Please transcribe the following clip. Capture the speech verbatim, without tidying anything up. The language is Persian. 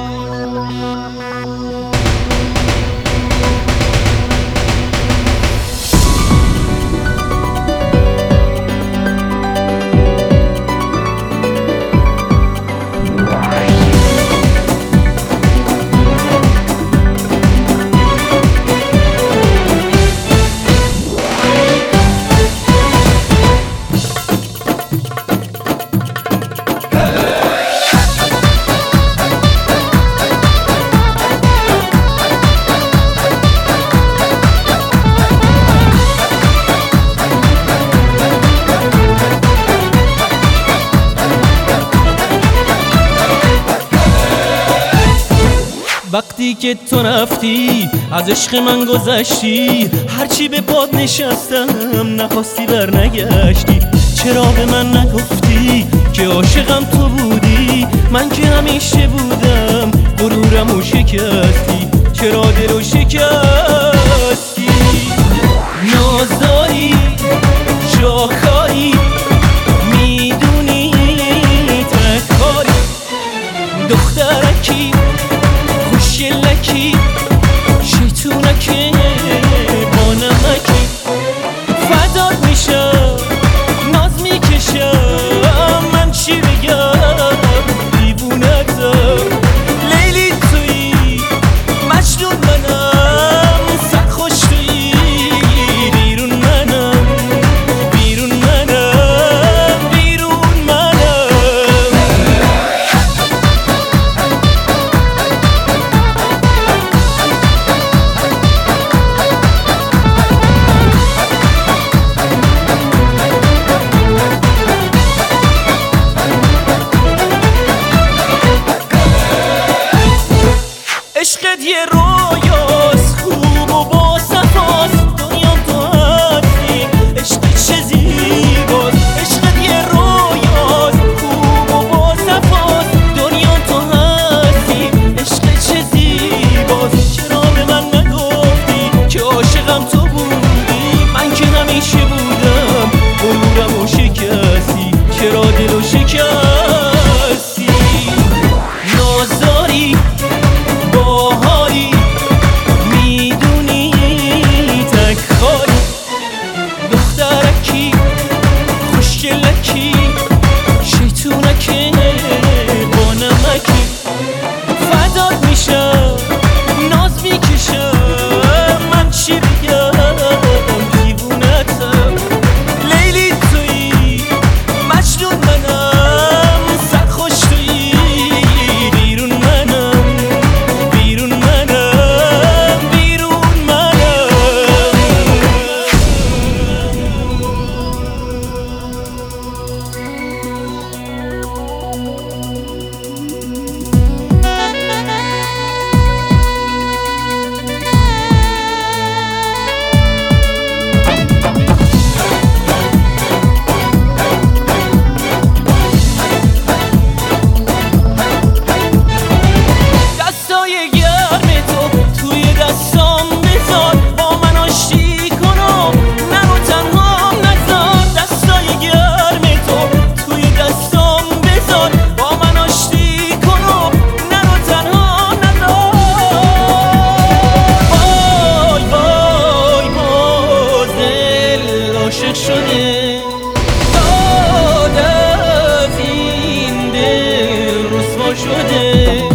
وقتی که تو رفتی از عشق من گذشتی، هرچی به پاد نشستم نخواستی بر نگشتی. چرا به من نگفتی که عاشقم تو بودی؟ من که همیشه بودم غرورمو شکستی. چرا دلو شکستی؟ نازداری شاخاری میدونی تکاری دخترکی خوشگلکی شیطونکی با نمکی فدات میشم ناز میکشم من چی بگم دیوونتم لیلی تویی مجنون منم سرخوش تویی بیرون منم بیرون منم بیرون منم عشقت یه رویاست خوب و با صفاست دنیا تو هستی عشق چه زیباست. عشقت یه رویاست خوب و با صفاست دنیا تو هستی عشق چه زیباست. چرا به من نگفتی که عاشقم تو بودی؟ من که همیشه بودم غرورمو شکستی. چرا دلو شکستی؟ نازداری باحالی میدونی تکخاری دخترکی خوشگلکی شیطونکی با نمکی فدات میشم ناز میکشم من چی بگم دیوونتم لیلی تویی مجنون منم سرخوش تویی بیرون منم بیرون منم بیرون منم دستای گرم تو توی دستام بذار با من آشتی کن و منو تنها نذار. دستای گرم تو توی دستام بذار با من آشتی کن و منو تنها نذار. وای وای باز دل عاشق شده داد از این دل رسوا شده.